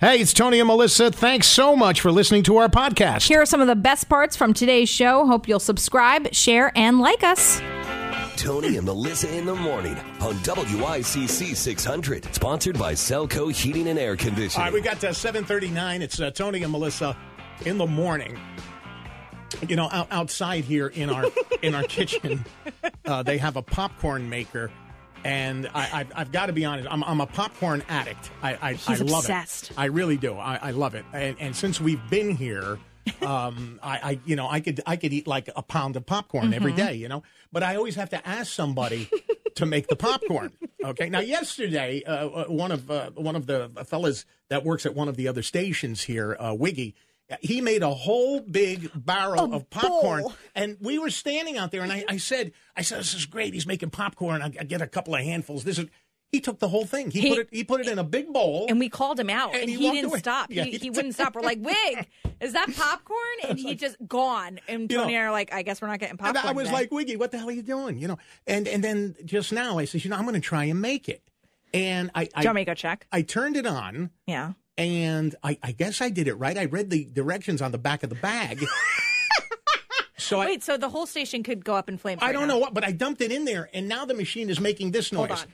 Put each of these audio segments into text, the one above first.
Hey, it's Tony and Melissa. Thanks so much for listening to our podcast. Here are some of the best parts from today's show. Hope you'll subscribe, share, and like us. Tony and Melissa in the morning on WICC 600. Sponsored by Selco Heating and Air Conditioning. All right, we got 7:39. It's Tony and Melissa in the morning. You know, outside here in our kitchen, they have a popcorn maker. And I've got to be honest, I'm a popcorn addict. I love obsessed. it. I really do. I love it. And since we've been here, I could eat like a pound of popcorn every day, you know. But I always have to ask somebody to make the popcorn. Okay. Now, yesterday, one of the fellas that works at one of the other stations here, Wiggy, he made a whole big barrel of popcorn, and we were standing out there, and I said, this is great. He's making popcorn. I get a couple of handfuls. He took the whole thing. He put it in a big bowl, and we called him out, and he didn't away. stop. Yeah, he wouldn't stop. We're like, Wig, is that popcorn? And he just gone. And Tony and I are like, I guess we're not getting popcorn. And I was today. like, Wiggy, what the hell are you doing? You know, and then just now I said, I'm going to try and make it. And do you want me to go check? I turned it on. Yeah. And I guess I did it right. I read the directions on the back of the bag. So the whole station could go up in flames. I don't know what, but I dumped it in there, and now the machine is making this noise. Hold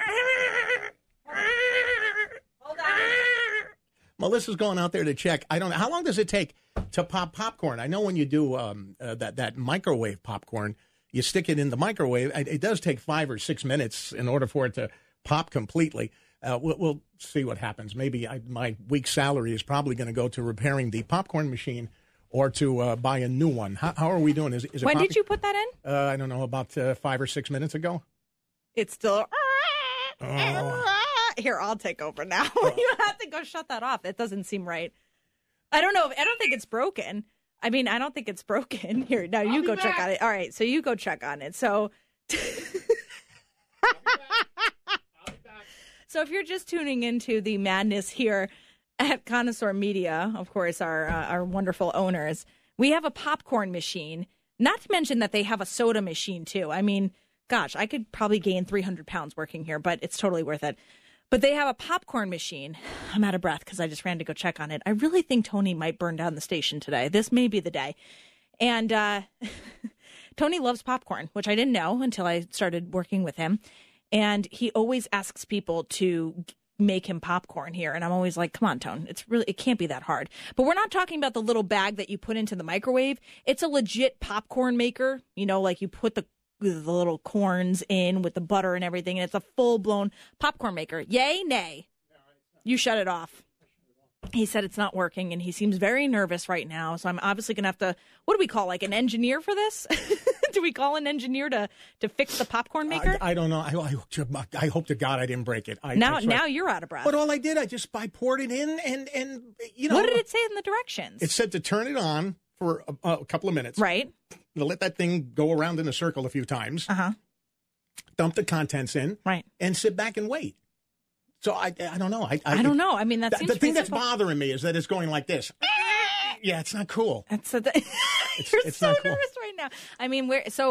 on. Melissa's going out there to check. I don't know. How long does it take to pop popcorn? I know when you do that microwave popcorn, you stick it in the microwave. It does take 5 or 6 minutes in order for it to pop completely. We'll see what happens. Maybe my week's salary is probably going to go to repairing the popcorn machine or to buy a new one. How are we doing? Is it when did you put that in? I don't know, about 5 or 6 minutes ago. It's still... Here, I'll take over now. You have to go shut that off. It doesn't seem right. I don't know. I don't think it's broken. I mean, I don't think it's broken. Here, now you go check on it. All right, so you go check on it. So... So if you're just tuning into the madness here at Connoisseur Media, of course, our wonderful owners, we have a popcorn machine, not to mention that they have a soda machine, too. I mean, gosh, I could probably gain 300 pounds working here, but it's totally worth it. But they have a popcorn machine. I'm out of breath because I just ran to go check on it. I really think Tony might burn down the station today. This may be the day. And Tony loves popcorn, which I didn't know until I started working with him. And he always asks people to make him popcorn here. And I'm always like, come on, Tone. It can't be that hard. But we're not talking about the little bag that you put into the microwave. It's a legit popcorn maker. You know, like you put the little corns in with the butter and everything. And it's a full-blown popcorn maker. Yay, nay? You shut it off. He said it's not working, and he seems very nervous right now. So I'm obviously going to have to, what do we call, like an engineer for this? Do we call an engineer to fix the popcorn maker? I don't know. I hope to God I didn't break it. Now you're out of breath. But all I did, I poured it in, and you know. What did it say in the directions? It said to turn it on for a couple of minutes. Right. To let that thing go around in a circle a few times. Uh-huh. Dump the contents in. Right. And sit back and wait. So I don't know. I don't know. I mean, that seems the thing pretty that's simple. bothering me is that it's going like this. Yeah, it's not cool. You're it's so not cool. nervous right now. I mean,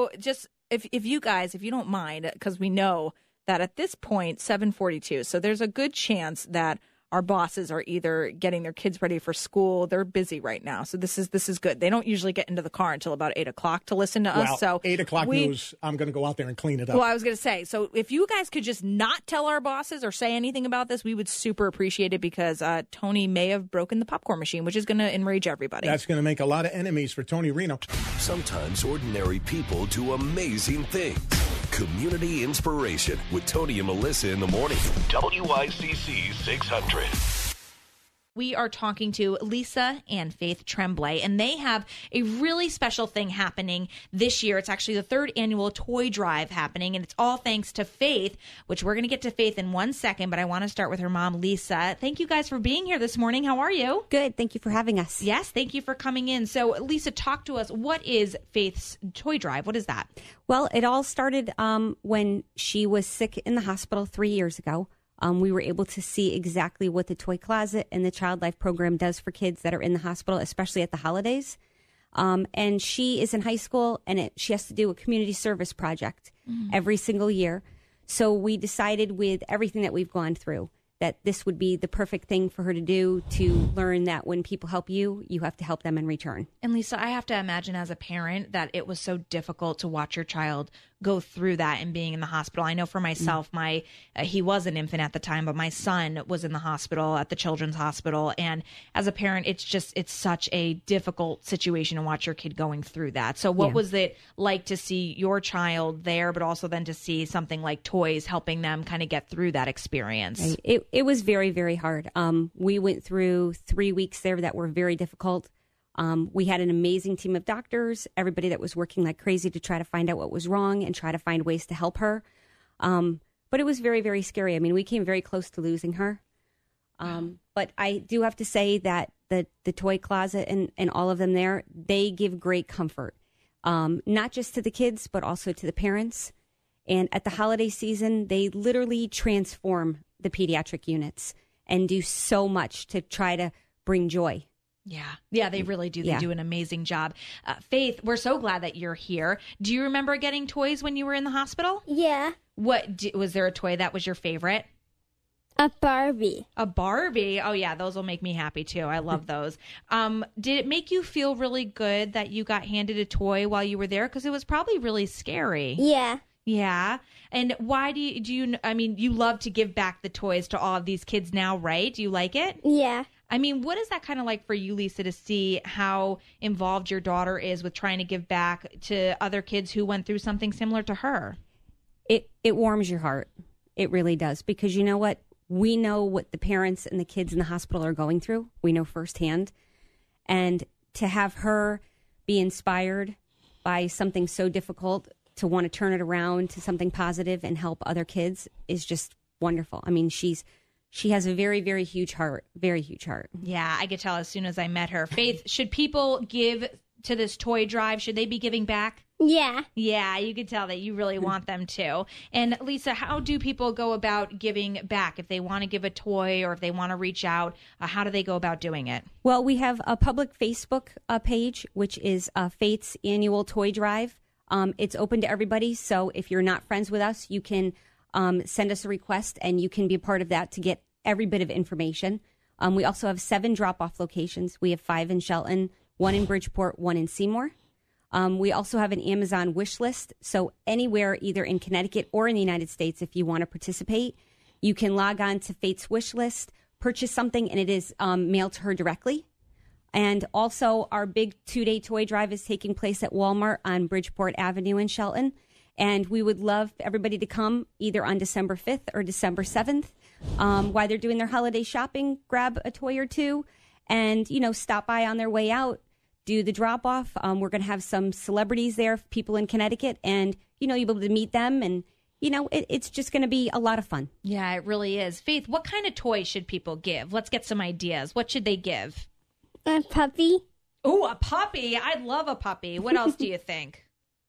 if you guys, if you don't mind, because we know that at this point, 7:42, so there's a good chance that our bosses are either getting their kids ready for school. They're busy right now. So this is good. They don't usually get into the car until about 8 o'clock to listen to us. So 8 o'clock news, I'm going to go out there and clean it up. Well, I was going to say, so if you guys could just not tell our bosses or say anything about this, we would super appreciate it because Tony may have broken the popcorn machine, which is going to enrage everybody. That's going to make a lot of enemies for Tony Reno. Sometimes ordinary people do amazing things. Community inspiration with Tony and Melissa in the morning. WICC 600. We are talking to Lisa and Faith Tremblay, and they have a really special thing happening this year. It's actually the 3rd annual toy drive happening, and it's all thanks to Faith, which we're going to get to Faith in 1 second, but I want to start with her mom, Lisa. Thank you guys for being here this morning. How are you? Good. Thank you for having us. Yes, thank you for coming in. So, Lisa, talk to us. What is Faith's toy drive? What is that? Well, it all started when she was sick in the hospital 3 years ago. We were able to see exactly what the Toy Closet and the Child Life program does for kids that are in the hospital, especially at the holidays. And she is in high school, and she has to do a community service project every single year. So we decided with everything that we've gone through that this would be the perfect thing for her to do, to learn that when people help you, you have to help them in return. And Lisa, I have to imagine as a parent that it was so difficult to watch your child go through that and being in the hospital. I know for myself, he was an infant at the time, but my son was in the hospital at the Children's Hospital. And as a parent, it's such a difficult situation to watch your kid going through that. So what was it like to see your child there, but also then to see something like toys helping them kind of get through that experience? Right. It was very, very hard. We went through 3 weeks there that were very difficult. We had an amazing team of doctors, everybody that was working like crazy to try to find out what was wrong and try to find ways to help her. But it was very, very scary. I mean, we came very close to losing her. But I do have to say that the toy closet and all of them there, they give great comfort, not just to the kids, but also to the parents. And at the holiday season, they literally transform the pediatric units and do so much to try to bring joy. Yeah, they really do. They do an amazing job. Faith, we're so glad that you're here. Do you remember getting toys when you were in the hospital? Yeah. Was there a toy that was your favorite? A Barbie. A Barbie? Oh, yeah, those will make me happy, too. I love those. Did it make you feel really good that you got handed a toy while you were there? Because it was probably really scary. Yeah. Yeah. And why do you, I mean, you love to give back the toys to all of these kids now, right? Do you like it? Yeah. I mean, what is that kind of like for you, Lisa, to see how involved your daughter is with trying to give back to other kids who went through something similar to her? It warms your heart. It really does. Because you know what? We know what the parents and the kids in the hospital are going through. We know firsthand. And to have her be inspired by something so difficult, to want to turn it around to something positive and help other kids is just wonderful. I mean, she has a very, very huge heart, very huge heart. Yeah, I could tell as soon as I met her. Faith, should people give to this toy drive? Should they be giving back? Yeah. Yeah, you could tell that you really want them to. And Lisa, how do people go about giving back? If they want to give a toy or if they want to reach out, how do they go about doing it? Well, we have a public Facebook page, which is Faith's Annual Toy Drive. It's open to everybody. So if you're not friends with us, you can send us a request and you can be a part of that to get every bit of information. We also have 7 drop-off locations. We have 5 in Shelton, 1 in Bridgeport, 1 in Seymour. We also have an Amazon wish list. So anywhere, either in Connecticut or in the United States, if you want to participate, you can log on to Faith's wish list, purchase something, and it is mailed to her directly. And also, our big 2-day toy drive is taking place at Walmart on Bridgeport Avenue in Shelton. And we would love everybody to come either on December 5th or December 7th. While they're doing their holiday shopping, grab a toy or two and, stop by on their way out, do the drop-off. We're going to have some celebrities there, people in Connecticut, and, you'll be able to meet them. And, it's just going to be a lot of fun. Yeah, it really is. Faith, what kind of toys should people give? Let's get some ideas. What should they give? A puppy. Oh, a puppy. I love a puppy. What else do you think?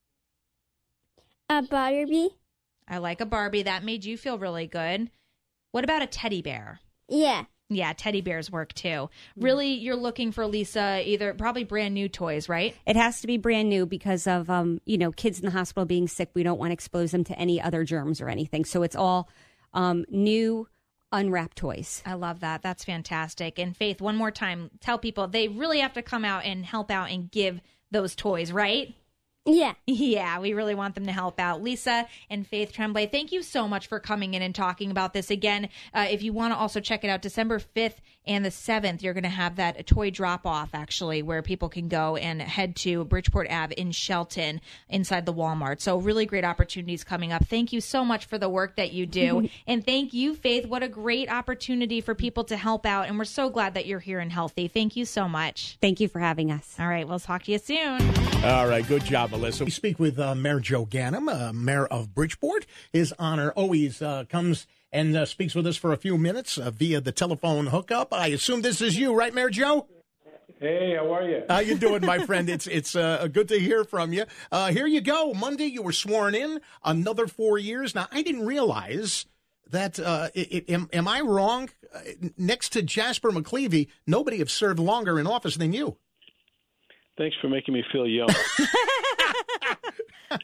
A Barbie. I like a Barbie. That made you feel really good. What about a teddy bear? Yeah. Yeah, teddy bears work too. Really, you're looking for, Lisa, probably brand new toys, right? It has to be brand new because of, kids in the hospital being sick. We don't want to expose them to any other germs or anything. So it's all new, unwrapped toys. I love that. That's fantastic. And Faith, one more time, tell people they really have to come out and help out and give those toys, right? Yeah. Yeah, we really want them to help out. Lisa and Faith Tremblay, thank you so much for coming in and talking about this. Again, if you want to also check it out, December 5th and the 7th, you're going to have that toy drop-off, actually, where people can go and head to Bridgeport Ave in Shelton inside the Walmart. So really great opportunities coming up. Thank you so much for the work that you do. And thank you, Faith. What a great opportunity for people to help out. And we're so glad that you're here and healthy. Thank you so much. Thank you for having us. All right, we'll talk to you soon. All right, good job, Melissa. We speak with Mayor Joe Ganim, Mayor of Bridgeport. His honor always comes and speaks with us for a few minutes via the telephone hookup. I assume this is you, right, Mayor Joe? Hey, how are you? How you doing, my friend? It's good to hear from you. Here you go. Monday, you were sworn in. Another 4 years. Now, I didn't realize that. Am I wrong? Next to Jasper McClevey, nobody has served longer in office than you. Thanks for making me feel young.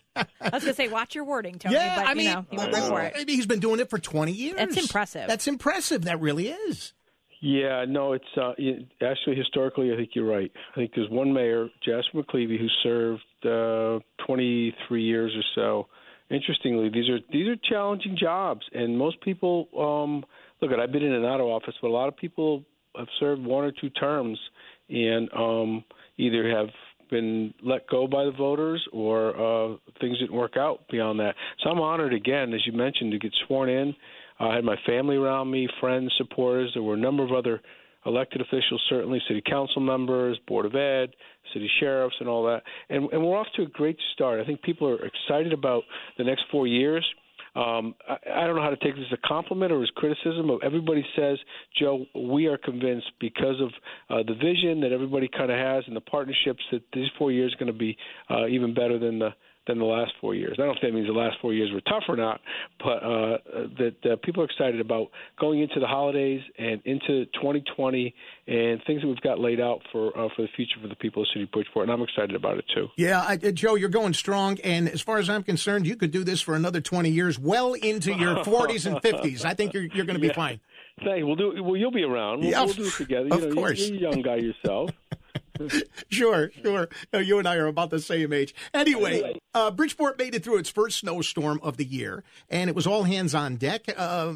I was going to say, watch your wording, Tony. Yeah, but, I mean, you went for it. he's been doing it for 20 years. That's impressive. That's impressive. That really is. Yeah, no, it's actually historically, I think you're right. I think there's one mayor, Jasper McClevey, who served 23 years or so. Interestingly, these are challenging jobs, and most people look. I've been in and out of office, but a lot of people have served 1 or 2 terms, and either have been let go by the voters or things didn't work out beyond that. So I'm honored again, as you mentioned, to get sworn in. I had my family around me, friends, supporters. There were a number of other elected officials, certainly city council members, Board of Ed, city sheriffs, and all that. And we're off to a great start. I think people are excited about the next 4 years. I don't know how to take this as a compliment or as criticism, but everybody says, Joe, we are convinced because of the vision that everybody kind of has and the partnerships that these 4 years are going to be even better than the last 4 years. I don't know if that means the last 4 years were tough or not, but that people are excited about going into the holidays and into 2020 and things that we've got laid out for the future for the people of the city of Bridgeport, and I'm excited about it too. Yeah, Joe, you're going strong, and as far as I'm concerned, you could do this for another 20 years, well into your 40s and 50s. I think you're going to be fine. Thanks. Well, you'll be around. We'll do it together. Of course. You're a young guy yourself. Sure. You and I are about the same age. Anyway, Bridgeport made it through its first snowstorm of the year, and it was all hands on deck.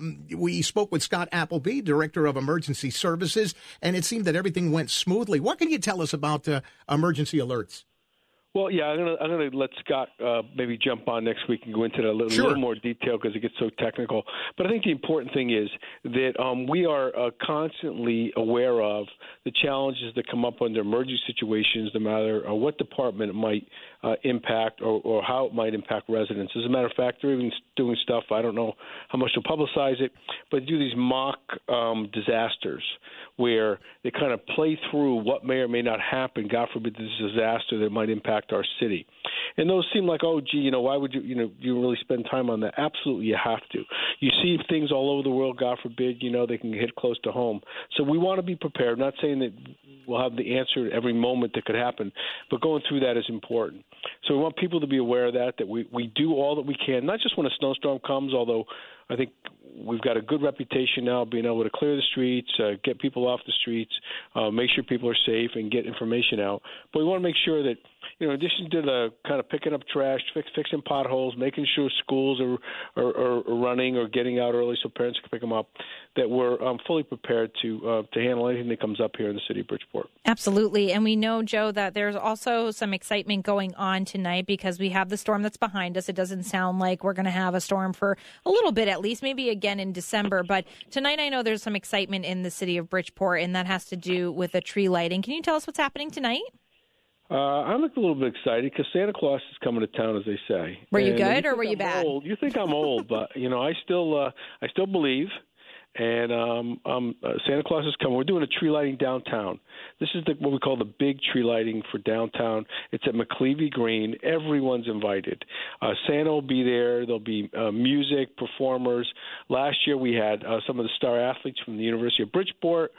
We spoke with Scott Appleby, Director of Emergency Services, and it seemed that everything went smoothly. What can you tell us about emergency alerts? Well, yeah, I'm gonna let Scott maybe jump on next week and go into that a little more detail because it gets so technical. But I think the important thing is that we are constantly aware of the challenges that come up under emergency situations, no matter what department it might impact or how it might impact residents. As a matter of fact, they're even doing stuff, I don't know how much to publicize it, but do these mock disasters where they kind of play through what may or may not happen, God forbid, this disaster that might impact our city. And those seem like, oh, gee, why would you really spend time on that? Absolutely, you have to. You see things all over the world, God forbid, they can hit close to home. So we want to be prepared. I'm not saying that we'll have the answer at every moment that could happen, but going through that is important. So we want people to be aware of that we do all that we can, not just when a snowstorm comes, although I think we've got a good reputation now being able to clear the streets, get people off the streets, make sure people are safe, and get information out. But we want to make sure that, in addition to the kind of picking up trash, fixing potholes, making sure schools are running or getting out early so parents can pick them up, that we're fully prepared to handle anything that comes up here in the city of Bridgeport. Absolutely. And we know, Joe, that there's also some excitement going on tonight because we have the storm that's behind us. It doesn't sound like we're going to have a storm for a little bit at least, maybe again in December. But tonight I know there's some excitement in the city of Bridgeport, and that has to do with the tree lighting. Can you tell us what's happening tonight? I'm a little bit excited because Santa Claus is coming to town, as they say. Were you good or were you bad? Old. You think I'm old, but I still believe. And Santa Claus is coming. We're doing a tree lighting downtown. This is what we call the big tree lighting for downtown. It's at McClevey Green. Everyone's invited. Santa will be there. There'll be music, performers. Last year we had some of the star athletes from the University of Bridgeport.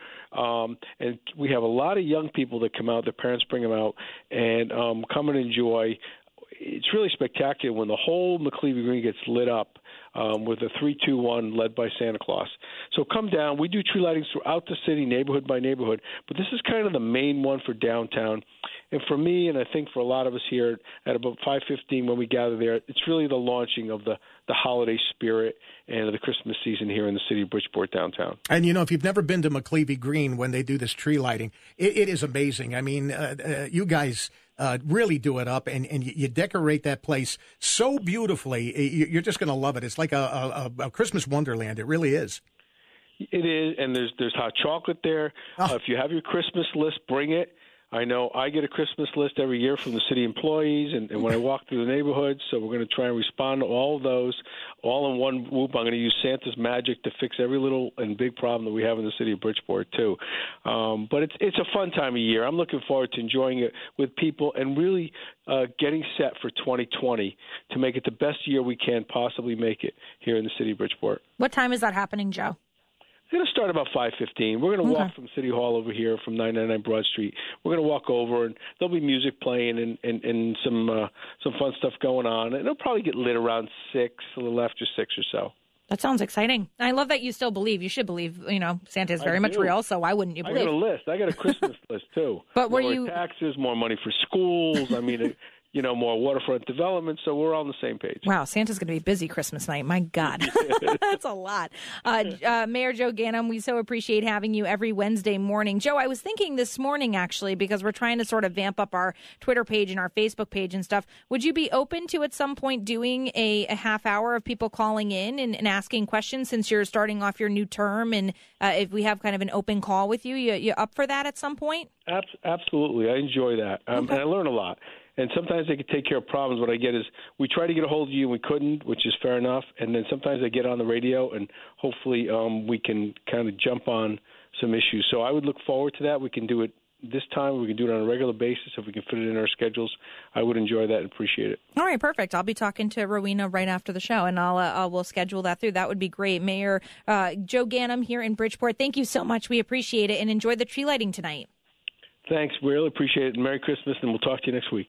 And we have a lot of young people that come out. Their parents bring them out and come and enjoy. It's really spectacular when the whole McClevey Green gets lit up with a 3-2-1 led by Santa Claus. So come down. We do tree lightings throughout the city, neighborhood by neighborhood, but this is kind of the main one for downtown. And for me, and I think for a lot of us here at about 5:15 when we gather there, it's really the launching of the holiday spirit and the Christmas season here in the city of Bridgeport downtown. And, if you've never been to McClevey Green when they do this tree lighting, it is amazing. I mean, you guys really do it up, and you decorate that place so beautifully. You're just going to love it. It's like a Christmas wonderland. It really is. It is, and there's hot chocolate there. Oh. If you have your Christmas list, bring it. I know I get a Christmas list every year from the city employees, and when I walk through the neighborhoods, so we're going to try and respond to all of those, all in one whoop. I'm going to use Santa's magic to fix every little and big problem that we have in the city of Bridgeport, too. But it's a fun time of year. I'm looking forward to enjoying it with people and really getting set for 2020 to make it the best year we can possibly make it here in the city of Bridgeport. What time is that happening, Joe? going to start about 5:15. We're going to walk from City Hall over here from 999 Broad Street. We're going to walk over, and there'll be music playing and some fun stuff going on. And it'll probably get lit around 6, a little after 6 or so. That sounds exciting. I love that you still believe. You should believe, Santa is very much real, so why wouldn't you believe? I got a list. I got a Christmas list, too. But more taxes, more money for schools. I mean, more waterfront development, so we're all on the same page. Wow, Santa's going to be busy Christmas night. My God. That's a lot. Mayor Joe Ganim, we so appreciate having you every Wednesday morning. Joe, I was thinking this morning, actually, because we're trying to sort of vamp up our Twitter page and our Facebook page and stuff. Would you be open to, at some point, doing a half hour of people calling in and asking questions since you're starting off your new term? And if we have kind of an open call with you, you up for that at some point? Absolutely. I enjoy that. And I learn a lot. And sometimes they can take care of problems. What I get is we try to get a hold of you and we couldn't, which is fair enough. And then sometimes I get on the radio and hopefully we can kind of jump on some issues. So I would look forward to that. We can do it this time. We can do it on a regular basis. If we can fit it in our schedules, I would enjoy that and appreciate it. All right, perfect. I'll be talking to Rowena right after the show, and we'll schedule that through. That would be great. Mayor Joe Ganim here in Bridgeport, thank you so much. We appreciate it, and enjoy the tree lighting tonight. Thanks. We really appreciate it. Merry Christmas, and we'll talk to you next week.